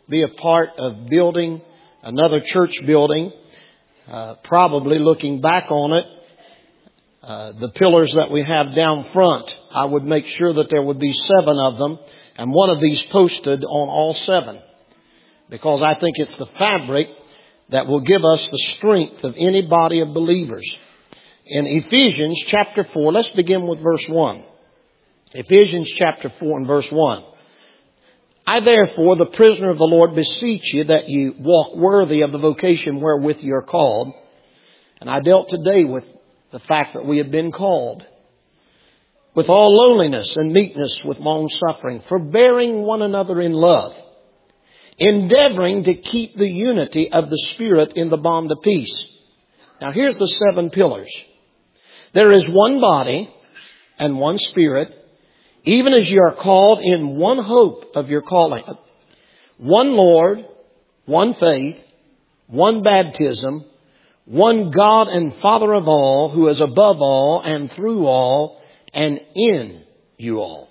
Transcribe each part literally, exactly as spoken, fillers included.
be a part of building another church building. Uh, probably looking back on it, uh, the pillars that we have down front, I would make sure that there would be seven of them and one of these posted on all seven. Because I think it's the fabric that will give us the strength of any body of believers. In Ephesians chapter four, let's begin with verse one. Ephesians chapter four and verse one. I therefore, the prisoner of the Lord, beseech you that you walk worthy of the vocation wherewith you are called. And I dealt today with the fact that we have been called. With all lowliness and meekness, with long suffering, forbearing one another in love, endeavoring to keep the unity of the Spirit in the bond of peace. Now here's the seven pillars. There is one body and one Spirit, even as you are called in one hope of your calling. One Lord, one faith, one baptism, one God and Father of all, who is above all and through all and in you all.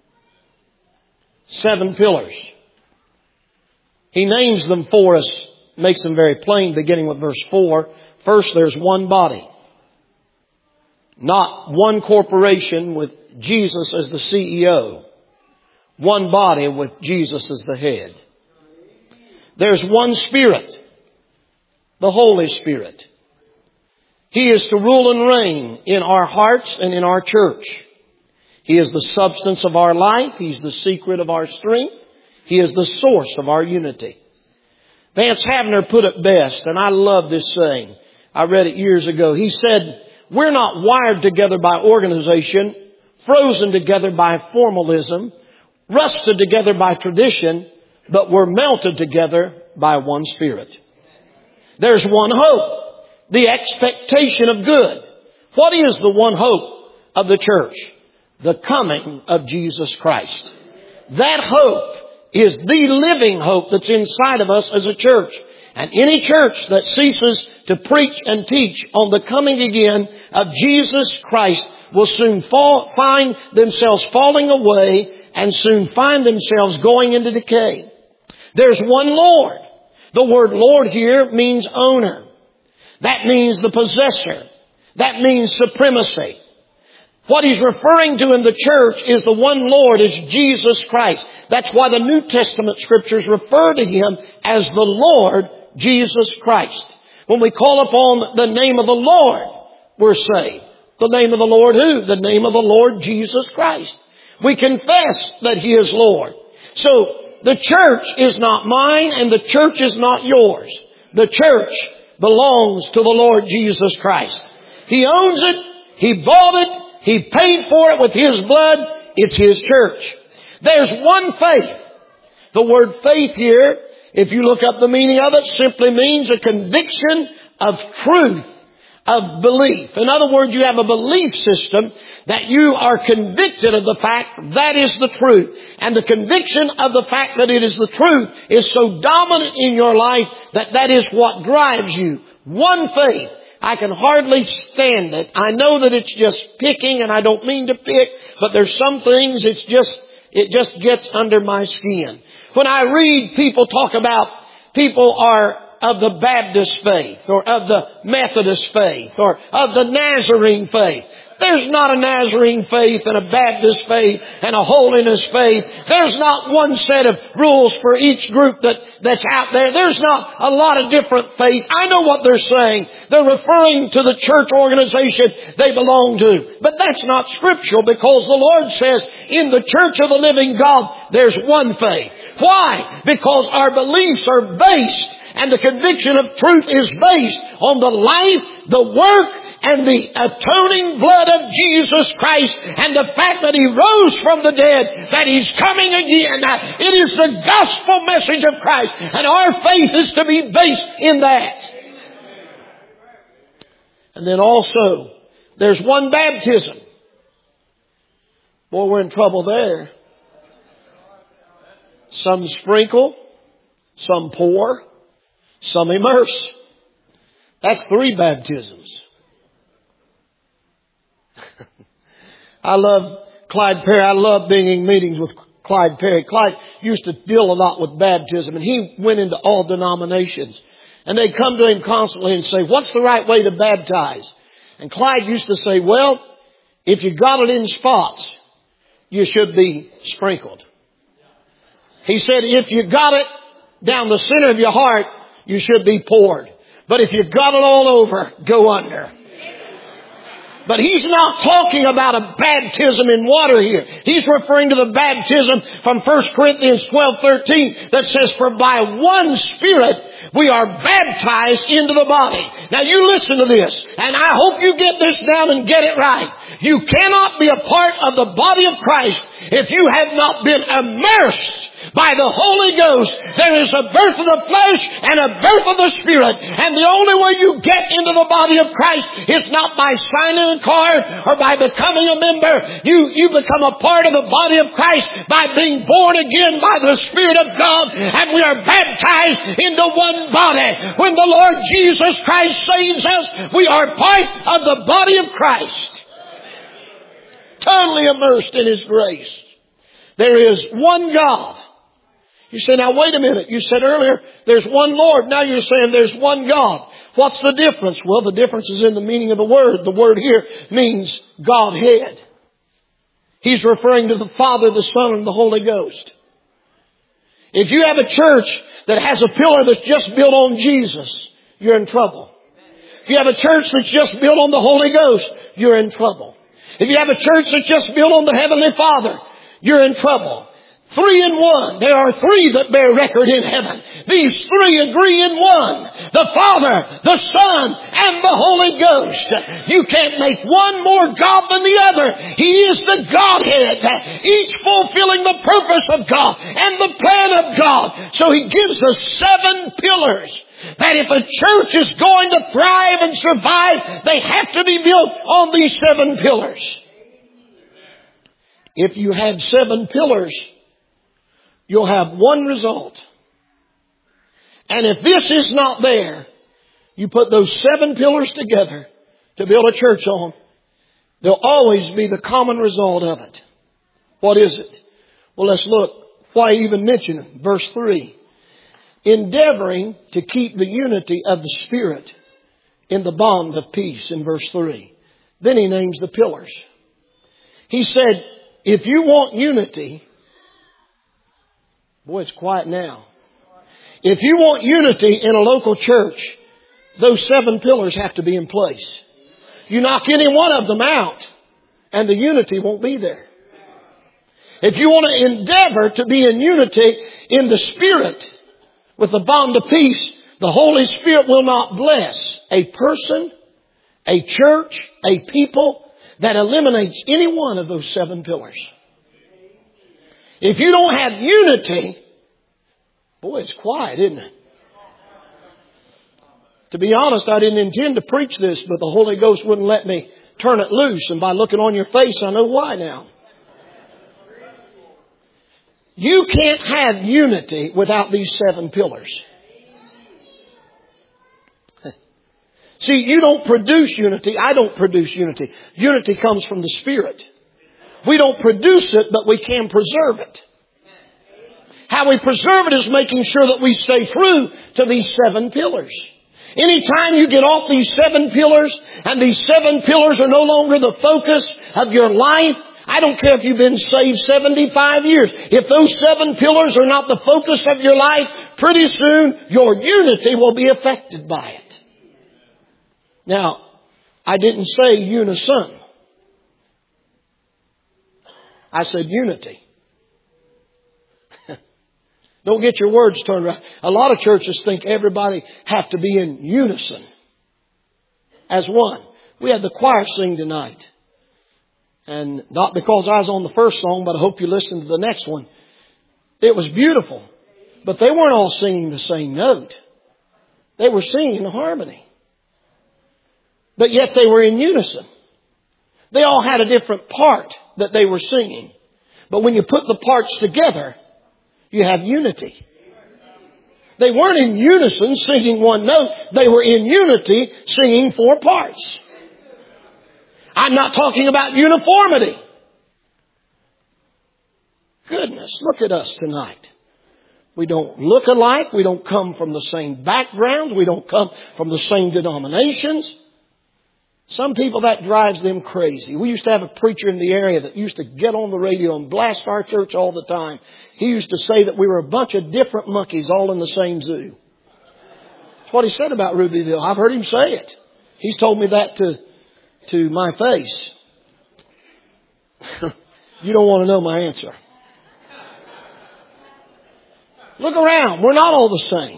Seven pillars. He names them for us, makes them very plain, beginning with verse four. First, there's one body. Not one corporation with Jesus as the C E O. One body with Jesus as the head. There's one Spirit. The Holy Spirit. He is to rule and reign in our hearts and in our church. He is the substance of our life. He's the secret of our strength. He is the source of our unity. Vance Havner put it best, and I love this saying. I read it years ago. He said, we're not wired together by organization, frozen together by formalism, rusted together by tradition, but we're melted together by one Spirit. There's one hope, the expectation of good. What is the one hope of the church? The coming of Jesus Christ. That hope is the living hope that's inside of us as a church. And any church that ceases to preach and teach on the coming again of Jesus Christ will soon fall, find themselves falling away and soon find themselves going into decay. There's one Lord. The word Lord here means owner. That means the possessor. That means supremacy. What he's referring to in the church is the one Lord is Jesus Christ. That's why the New Testament scriptures refer to Him as the Lord Jesus Christ. When we call upon the name of the Lord, we're saved. The name of the Lord who? The name of the Lord Jesus Christ. We confess that He is Lord. So the church is not mine and the church is not yours. The church belongs to the Lord Jesus Christ. He owns it. He bought it. He paid for it with His blood. It's His church. There's one faith. The word faith here, if you look up the meaning of it, simply means a conviction of truth, of belief. In other words, you have a belief system that you are convicted of the fact that is the truth. And the conviction of the fact that it is the truth is so dominant in your life that that is what drives you. One faith. I can hardly stand it. I know that it's just picking, and I don't mean to pick, but there's some things it's just, it just gets under my skin. When I read people talk about people are of the Baptist faith, or of the Methodist faith, or of the Nazarene faith. There's not a Nazarene faith and a Baptist faith and a holiness faith. There's not one set of rules for each group that, that's out there. There's not a lot of different faiths. I know what they're saying. They're referring to the church organization they belong to. But that's not scriptural, because the Lord says in the church of the living God, there's one faith. Why? Because our beliefs are based, and the conviction of truth is based on the life, the work, and the atoning blood of Jesus Christ, and the fact that He rose from the dead, that He's coming again. It is the gospel message of Christ, and our faith is to be based in that. And then also, there's one baptism. Boy, we're in trouble there. Some sprinkle, some pour, some immerse. That's three baptisms. I love Clyde Perry. I love being in meetings with Clyde Perry. Clyde used to deal a lot with baptism, and he went into all denominations. And they'd come to him constantly and say, what's the right way to baptize? And Clyde used to say, well, if you got it in spots, you should be sprinkled. He said, if you got it down the center of your heart, you should be poured. But if you got it all over, go under. But he's not talking about a baptism in water here. He's referring to the baptism from First Corinthians twelve thirteen that says, for by one Spirit we are baptized into the body. Now you listen to this, and I hope you get this down and get it right. You cannot be a part of the body of Christ if you have not been immersed by the Holy Ghost. There is a birth of the flesh and a birth of the Spirit. And the only way you get into the body of Christ is not by signing a card or by becoming a member. You, you become a part of the body of Christ by being born again by the Spirit of God. And we are baptized into one body. When the Lord Jesus Christ saves us, we are part of the body of Christ. Totally immersed in His grace. There is one God. You say, now wait a minute. You said earlier, there's one Lord. Now you're saying there's one God. What's the difference? Well, the difference is in the meaning of the word. The word here means Godhead. He's referring to the Father, the Son, and the Holy Ghost. If you have a church that has a pillar that's just built on Jesus, you're in trouble. If you have a church that's just built on the Holy Ghost, you're in trouble. If you have a church that's just built on the Heavenly Father, you're in trouble. Three in one. There are three that bear record in heaven. These three agree in one. The Father, the Son, and the Holy Ghost. You can't make one more God than the other. He is the Godhead, each fulfilling the purpose of God and the plan of God. So He gives us seven pillars. That if a church is going to thrive and survive, they have to be built on these seven pillars. If you have seven pillars, you'll have one result. And if this is not there, you put those seven pillars together to build a church on, there'll always be the common result of it. What is it? Well, let's look. Why even mention it? Verse three. Endeavoring to keep the unity of the Spirit in the bond of peace in verse three. Then he names the pillars. He said, if you want unity, boy, it's quiet now. If you want unity in a local church, those seven pillars have to be in place. You knock any one of them out, and the unity won't be there. If you want to endeavor to be in unity in the Spirit, with the bond of peace, the Holy Spirit will not bless a person, a church, a people that eliminates any one of those seven pillars. If you don't have unity, boy, it's quiet, isn't it? To be honest, I didn't intend to preach this, but the Holy Ghost wouldn't let me turn it loose. And by looking on your face, I know why now. You can't have unity without these seven pillars. See, you don't produce unity. I don't produce unity. Unity comes from the Spirit. We don't produce it, but we can preserve it. How we preserve it is making sure that we stay true to these seven pillars. Anytime you get off these seven pillars, and these seven pillars are no longer the focus of your life, I don't care if you've been saved seventy-five years. If those seven pillars are not the focus of your life, pretty soon your unity will be affected by it. Now, I didn't say unison. I said unity. Don't get your words turned around. A lot of churches think everybody have to be in unison as one. We had the choir sing tonight. And not because I was on the first song, but I hope you listened to the next one. It was beautiful. But they weren't all singing the same note. They were singing in harmony. But yet they were in unison. They all had a different part that they were singing. But when you put the parts together, you have unity. They weren't in unison singing one note. They were in unity singing four parts. I'm not talking about uniformity. goodness, look at us tonight. We don't look alike. We don't come from the same backgrounds. We don't come from the same denominations. Some people, that drives them crazy. We used to have a preacher in the area that used to get on the radio and blast our church all the time. He used to say that we were a bunch of different monkeys all in the same zoo. That's what he said about Rubyville. I've heard him say it. He's told me that to, to my face. You don't want to know my answer. Look around. We're not all the same.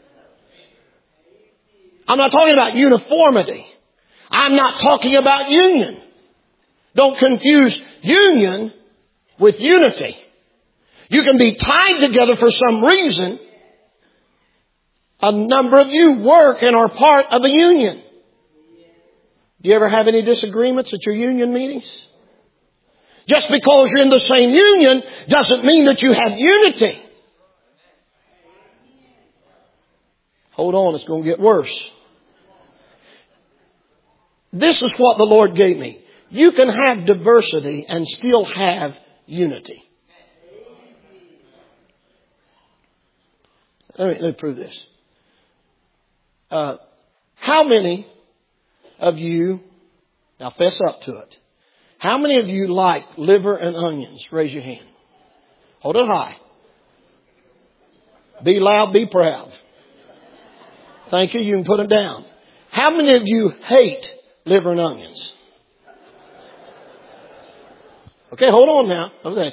I'm not talking about uniformity. I'm not talking about union. Don't confuse union with unity. You can be tied together for some reason. A number of you work and are part of a union. Do you ever have any disagreements at your union meetings? Just because you're in the same union doesn't mean that you have unity. Hold on, it's going to get worse. This is what the Lord gave me. You can have diversity and still have unity. Let me, let me prove this. Uh, how many of you, now fess up to it. How many of you like liver and onions? Raise your hand. Hold it high. Be loud, be proud. Thank you. You can put it down. How many of you hate liver and onions? Okay, hold on now. Okay.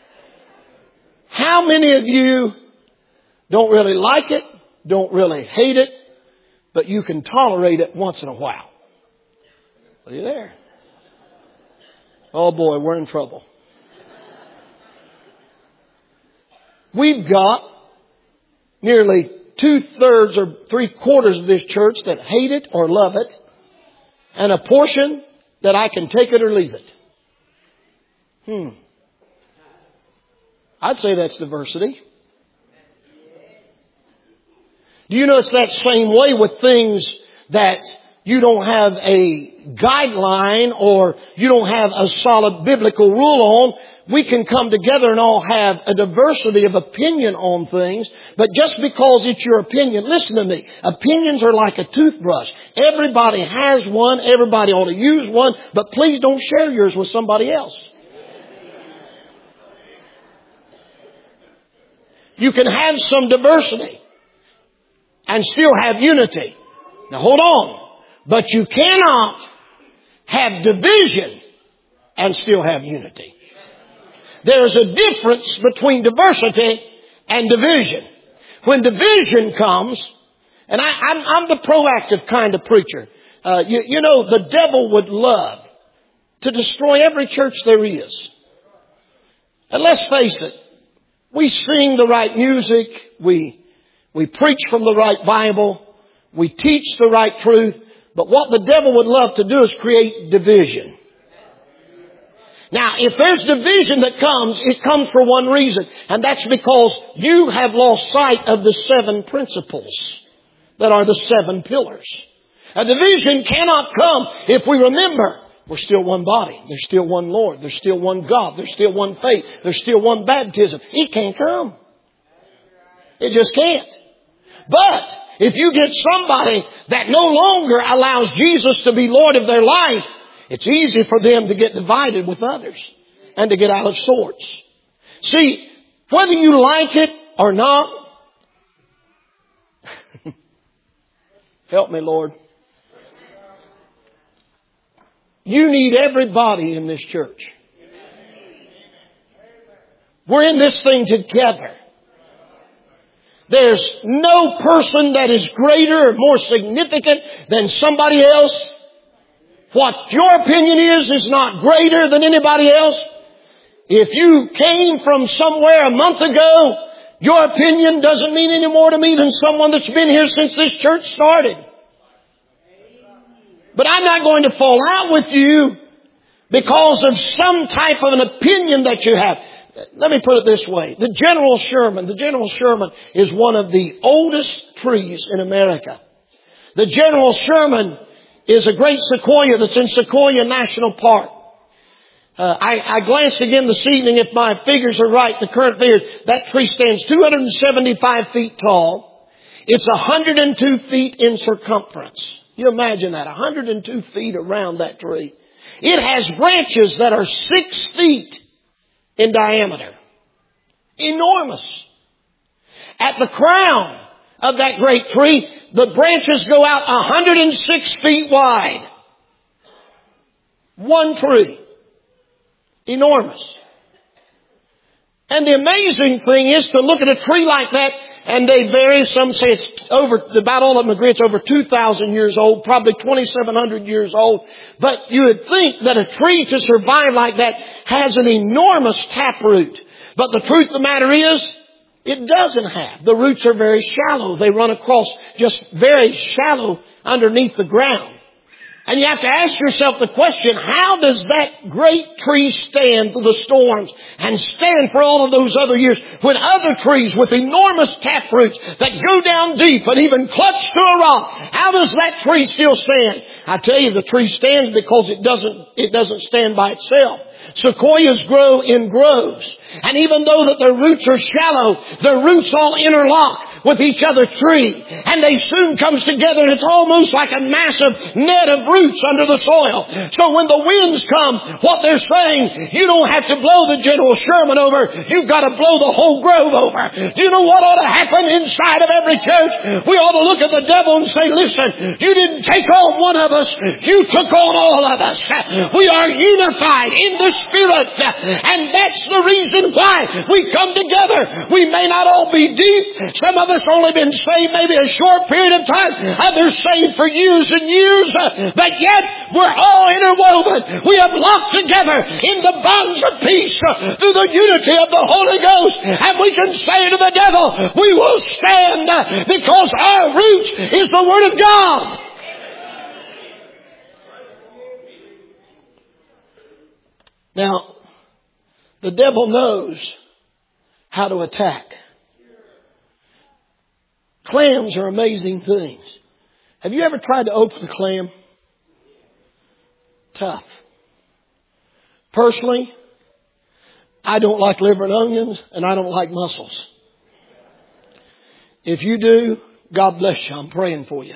How many of you don't really like it, don't really hate it, but you can tolerate it once in a while? Are you there? Oh boy, we're in trouble. We've got nearly two-thirds or three-quarters of this church that hate it or love it, and a portion that I can take it or leave it. Hmm. I'd say that's diversity. Do you know it's that same way with things that you don't have a guideline or you don't have a solid biblical rule on? We can come together and all have a diversity of opinion on things. But just because it's your opinion, listen to me. Opinions are like a toothbrush. Everybody has one. Everybody ought to use one. But please don't share yours with somebody else. You can have some diversity and still have unity. Now hold on. But you cannot have division and still have unity. There's a difference between diversity and division. When division comes, and I, I'm, I'm the proactive kind of preacher. Uh, you, you know, the devil would love to destroy every church there is. And let's face it, we sing the right music, we, we preach from the right Bible, we teach the right truth, but what the devil would love to do is create division. Now, if there's division that comes, it comes for one reason. And that's because you have lost sight of the seven principles that are the seven pillars. A division cannot come if we remember we're still one body. There's still one Lord. There's still one God. There's still one faith. There's still one baptism. It can't come. It just can't. But if you get somebody that no longer allows Jesus to be Lord of their life, it's easy for them to get divided with others and to get out of sorts. See, whether you like it or not, help me, Lord. You need everybody in this church. We're in this thing together. There's no person that is greater or more significant than somebody else. What your opinion is, is not greater than anybody else. If you came from somewhere a month ago, your opinion doesn't mean any more to me than someone that's been here since this church started. But I'm not going to fall out with you because of some type of an opinion that you have. Let me put it this way. The General Sherman, the General Sherman is one of the oldest trees in America. The General Sherman is a great sequoia that's in Sequoia National Park. Uh, I, I glanced again this evening. If my figures are right, the current figures, that tree stands two hundred seventy-five feet tall. It's one hundred two feet in circumference. You imagine that, one hundred two feet around that tree. It has branches that are six feet in diameter. Enormous. At the crown of that great tree, the branches go out one hundred six feet wide. One tree. Enormous. And the amazing thing is to look at a tree like that, and they vary. Some say it's over, about all of them agree it's over two thousand years old, probably twenty-seven hundred years old. But you would think that a tree to survive like that has an enormous taproot. But the truth of the matter is, it doesn't have. The roots are very shallow. They run across just very shallow underneath the ground. And you have to ask yourself the question, how does that great tree stand through the storms and stand for all of those other years when other trees with enormous taproots that go down deep and even clutch to a rock, how does that tree still stand? I tell you, the tree stands because it doesn't, it doesn't stand by itself. Sequoias grow in groves. And even though that their roots are shallow, their roots all interlock with each other's tree. And they soon comes together and it's almost like a massive net of roots under the soil. So when the winds come, what they're saying, you don't have to blow the General Sherman over. You've got to blow the whole grove over. Do you know what ought to happen inside of every church? We ought to look at the devil and say, listen, you didn't take on one of us. You took on all of us. We are unified in the Spirit. And that's the reason why we come together. We may not all be deep. Some of us only been saved maybe a short period of time. Others saved for years and years. But yet we're all interwoven. We have locked together in the bonds of peace through the unity of the Holy Ghost. And we can say to the devil, we will stand because our root is the Word of God. Now, the devil knows how to attack. Clams are amazing things. Have you ever tried to open a clam? Tough. Personally, I don't like liver and onions, and I don't like mussels. If you do, God bless you. I'm praying for you.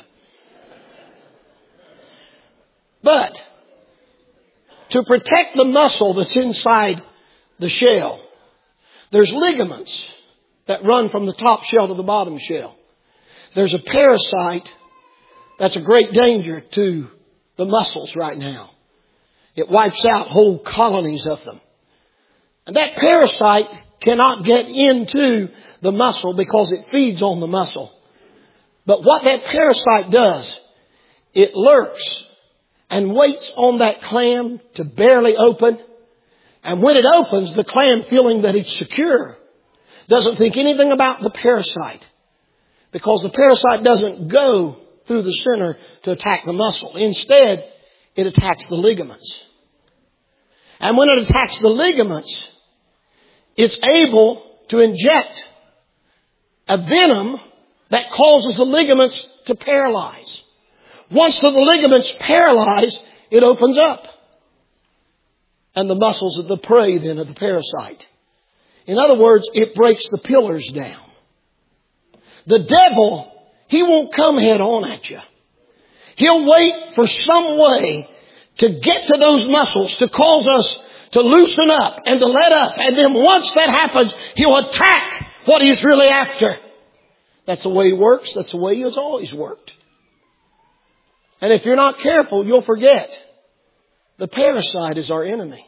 But to protect the muscle that's inside the shell, there's ligaments that run from the top shell to the bottom shell. There's a parasite that's a great danger to the mussels right now. It wipes out whole colonies of them. And that parasite cannot get into the mussel because it feeds on the mussel. But what that parasite does, it lurks and waits on that clam to barely open. And when it opens, the clam, feeling that it's secure, doesn't think anything about the parasite. Because the parasite doesn't go through the center to attack the muscle. Instead, it attacks the ligaments. And when it attacks the ligaments, it's able to inject a venom that causes the ligaments to paralyze. Once the ligaments paralyze, it opens up. And the muscles of the prey then of the parasite. In other words, it breaks the pillars down. The devil, he won't come head on at you. He'll wait for some way to get to those muscles to cause us to loosen up and to let up. And then once that happens, he'll attack what he's really after. That's the way he works. That's the way he has always worked. And if you're not careful, you'll forget. The parasite is our enemy.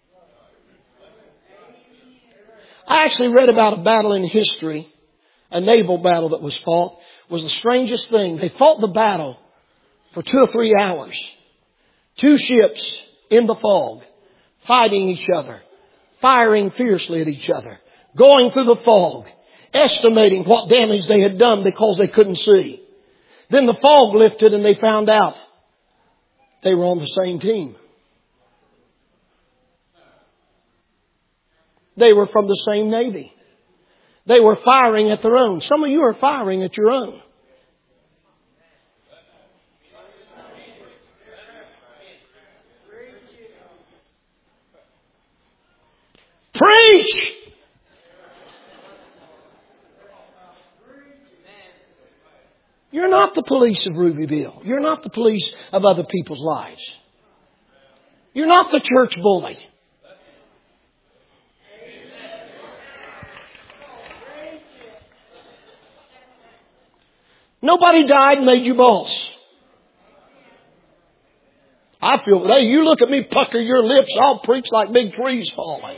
I actually read about a battle in history. A naval battle that was fought. It was the strangest thing. They fought the battle for two or three hours. Two ships in the fog, fighting each other, firing fiercely at each other, going through the fog, estimating what damage they had done because they couldn't see. Then the fog lifted and they found out they were on the same team. They were from the same Navy. They were firing at their own. Some of you are firing at your own. Preach! You're not the police of Rubyville. You're not the police of other people's lives. You're not the church bully. Nobody died and made you boss. I feel, hey, you look at me, pucker your lips, I'll preach like big trees falling.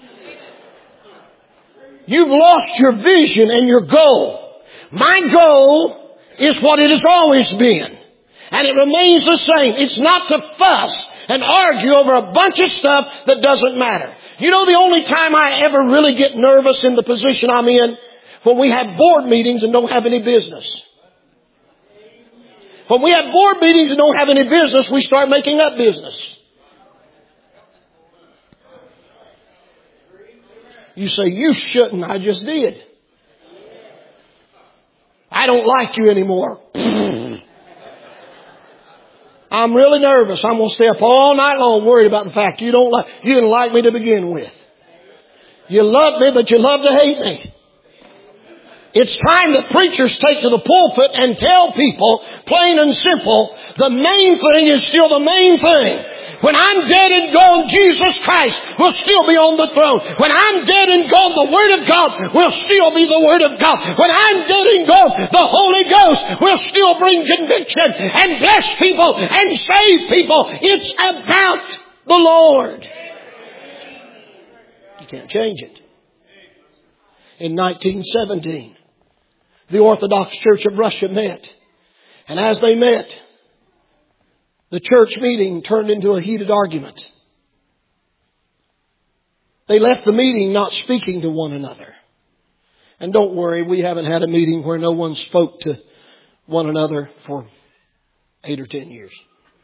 You've lost your vision and your goal. My goal is what it has always been. And it remains the same. It's not to fuss and argue over a bunch of stuff that doesn't matter. You know the only time I ever really get nervous in the position I'm in? When we have board meetings and don't have any business. When we have board meetings and don't have any business, we start making up business. You say, you shouldn't. I just did. I don't like you anymore. I'm really nervous. I'm going to stay up all night long worried about the fact you don't like, you didn't like me to begin with. You love me, but you love to hate me. It's time that preachers take to the pulpit and tell people, plain and simple, the main thing is still the main thing. When I'm dead and gone, Jesus Christ will still be on the throne. When I'm dead and gone, the Word of God will still be the Word of God. When I'm dead and gone, the Holy Ghost will still bring conviction and bless people and save people. It's about the Lord. You can't change it. In nineteen seventeen, the Orthodox Church of Russia met. And as they met, the church meeting turned into a heated argument. They left the meeting not speaking to one another. And don't worry, we haven't had a meeting where no one spoke to one another for eight or ten years.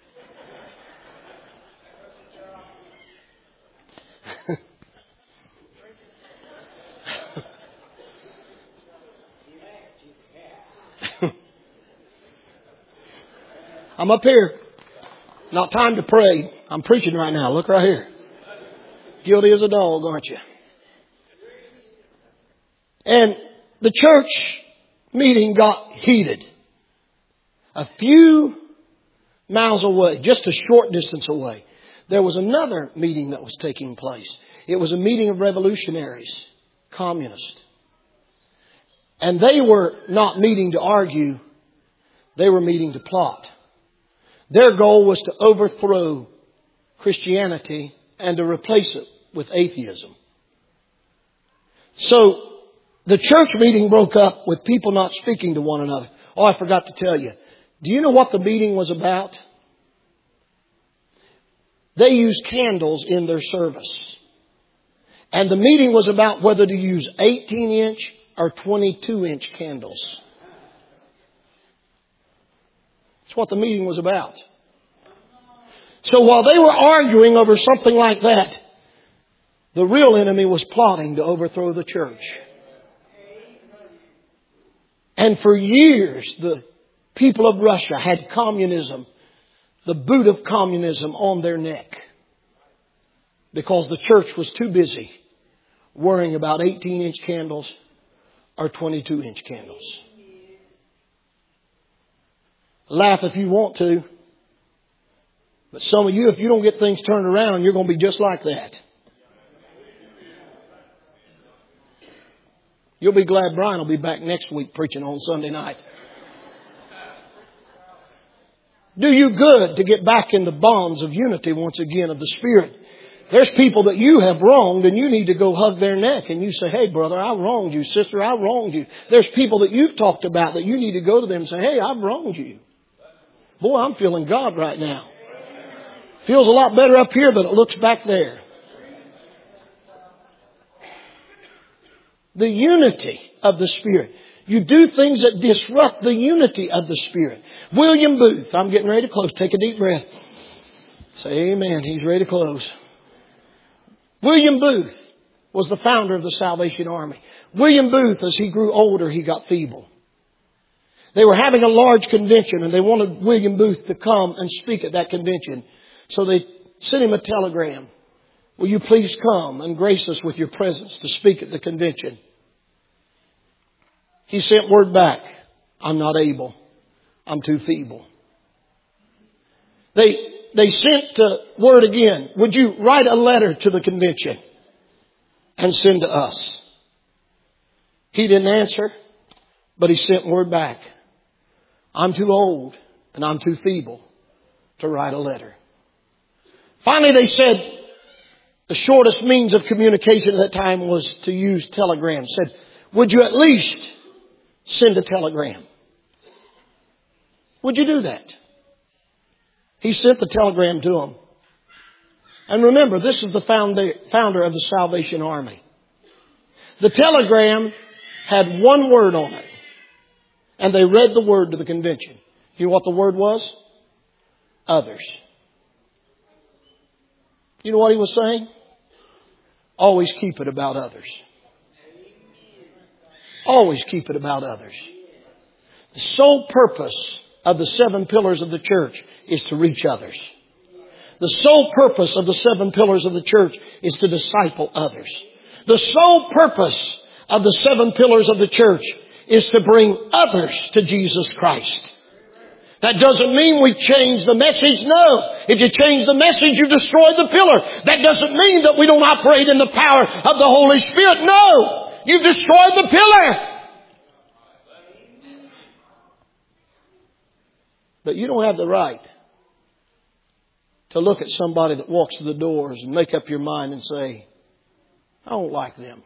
I'm up here. Not time to pray. I'm preaching right now. Look right here. Guilty as a dog, aren't you? And the church meeting got heated. A few miles away, just a short distance away, there was another meeting that was taking place. It was a meeting of revolutionaries, communists. And they were not meeting to argue. They were meeting to plot. Their goal was to overthrow Christianity and to replace it with atheism. So the church meeting broke up with people not speaking to one another. Oh, I forgot to tell you. Do you know what the meeting was about? They used candles in their service. And the meeting was about whether to use eighteen inch or twenty-two inch candles. That's what the meeting was about. So while they were arguing over something like that, the real enemy was plotting to overthrow the church. And for years, the people of Russia had communism, the boot of communism on their neck. Because the church was too busy worrying about eighteen inch candles or twenty-two inch candles. Laugh if you want to. But some of you, if you don't get things turned around, you're going to be just like that. You'll be glad Brian will be back next week preaching on Sunday night. Do you good to get back in the bonds of unity once again of the Spirit. There's people that you have wronged and you need to go hug their neck and you say, hey brother, I wronged you. Sister, I wronged you. There's people that you've talked about that you need to go to them and say, hey, I've wronged you. Boy, I'm feeling God right now. Feels a lot better up here than it looks back there. The unity of the Spirit. You do things that disrupt the unity of the Spirit. William Booth. I'm getting ready to close. Take a deep breath. Say amen. He's ready to close. William Booth was the founder of the Salvation Army. William Booth, as he grew older, he got feeble. They were having a large convention and they wanted William Booth to come and speak at that convention. So they sent him a telegram. will you please come and grace us with your presence to speak at the convention? He sent word back, I'm not able. I'm too feeble. They, they sent uh, word again, would you write a letter to the convention and send to us? He didn't answer, but he sent word back. I'm too old and I'm too feeble to write a letter. Finally, they said the shortest means of communication at that time was to use telegrams. Said, would you at least send a telegram? Would you do that? He sent the telegram to them. And remember, this is the founder, founder of the Salvation Army. The telegram had one word on it. And they read the word to the convention. You know what the word was? Others. You know what he was saying? Always keep it about others. Always keep it about others. The sole purpose of the seven pillars of the church is to reach others. The sole purpose of the seven pillars of the church is to disciple others. The sole purpose of the seven pillars of the church is to bring others to Jesus Christ. That doesn't mean we change the message. No. If you change the message, you destroy the pillar. That doesn't mean that we don't operate in the power of the Holy Spirit. No. You've destroyed the pillar. But you don't have the right to look at somebody that walks through the doors and make up your mind and say, I don't like them.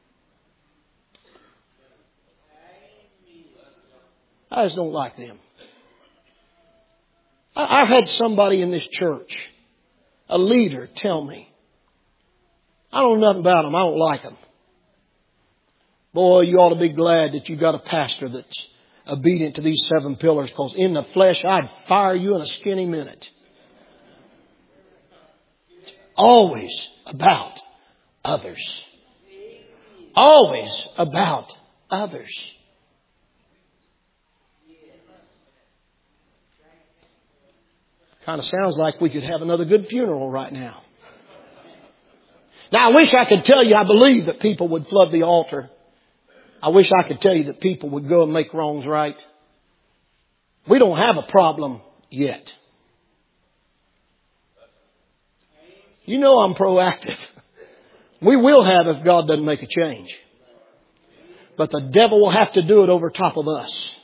I just don't like them. I've had somebody in this church, a leader, tell me, I don't know nothing about them. I don't like them. Boy, you ought to be glad that you got a pastor that's obedient to these seven pillars, because in the flesh, I'd fire you in a skinny minute. It's always about others. Always about others. Kind of sounds like we could have another good funeral right now. Now, I wish I could tell you I believe that people would flood the altar. I wish I could tell you that people would go and make wrongs right. We don't have a problem yet. You know I'm proactive. We will have if God doesn't make a change. But the devil will have to do it over top of us.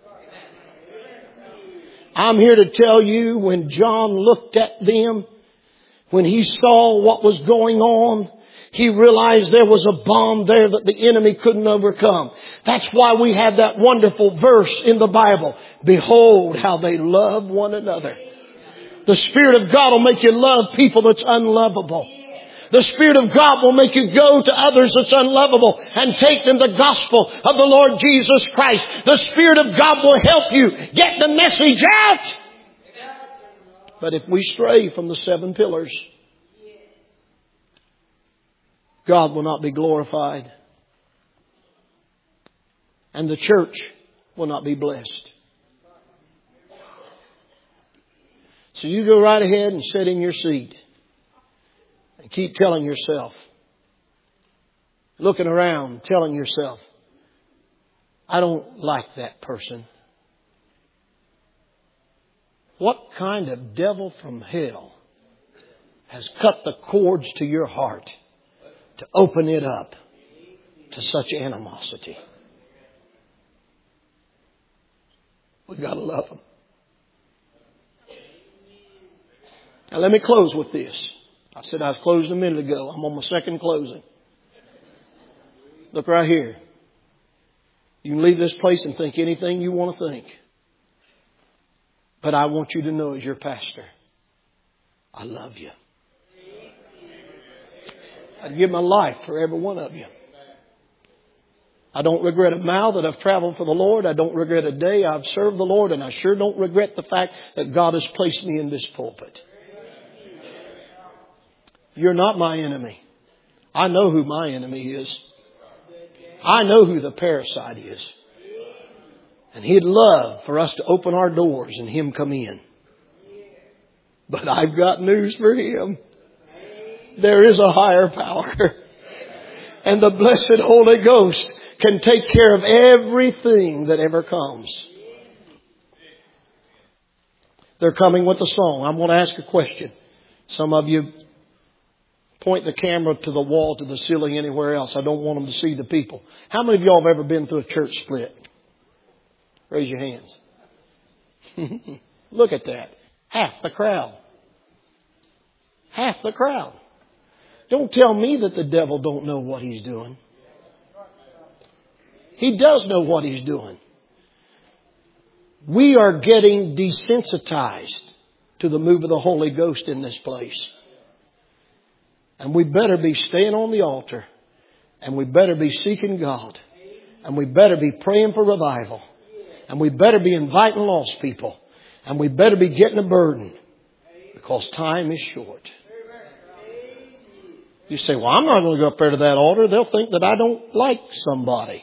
I'm here to tell you, when John looked at them, when he saw what was going on, he realized there was a bomb there that the enemy couldn't overcome. That's why we have that wonderful verse in the Bible. Behold how they love one another. The Spirit of God will make you love people that's unlovable. The Spirit of God will make you go to others that's unlovable and take them the gospel of the Lord Jesus Christ. The Spirit of God will help you get the message out. But if we stray from the seven pillars, God will not be glorified. And the church will not be blessed. So you go right ahead and sit in your seat. And keep telling yourself, looking around, telling yourself, I don't like that person. What kind of devil from hell has cut the cords to your heart to open it up to such animosity? We've got to love them. Now let me close with this. I said I was closing a minute ago. I'm on my second closing. Look right here. You can leave this place and think anything you want to think. But I want you to know, as your pastor, I love you. I'd give my life for every one of you. I don't regret a mile that I've traveled for the Lord. I don't regret a day I've served the Lord. And I sure don't regret the fact that God has placed me in this pulpit. You're not my enemy. I know who my enemy is. I know who the parasite is. And He'd love for us to open our doors and Him come in. But I've got news for Him. There is a higher power. And the blessed Holy Ghost can take care of everything that ever comes. They're coming with a song. I'm going to ask a question. Some of you point the camera to the wall, to the ceiling, anywhere else. I don't want them to see the people. How many of y'all have ever been through a church split? Raise your hands. Look at that. Half the crowd. Half the crowd. Don't tell me that the devil don't know what he's doing. He does know what he's doing. We are getting desensitized to the move of the Holy Ghost in this place. And we better be staying on the altar. And we better be seeking God. And we better be praying for revival. And we better be inviting lost people. And we better be getting a burden. Because time is short. You say, well, I'm not going to go up there to that altar. They'll think that I don't like somebody.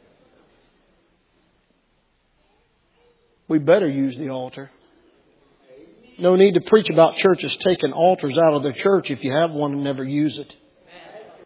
We better use the altar. No need to preach about churches taking altars out of their church if you have one and never use it.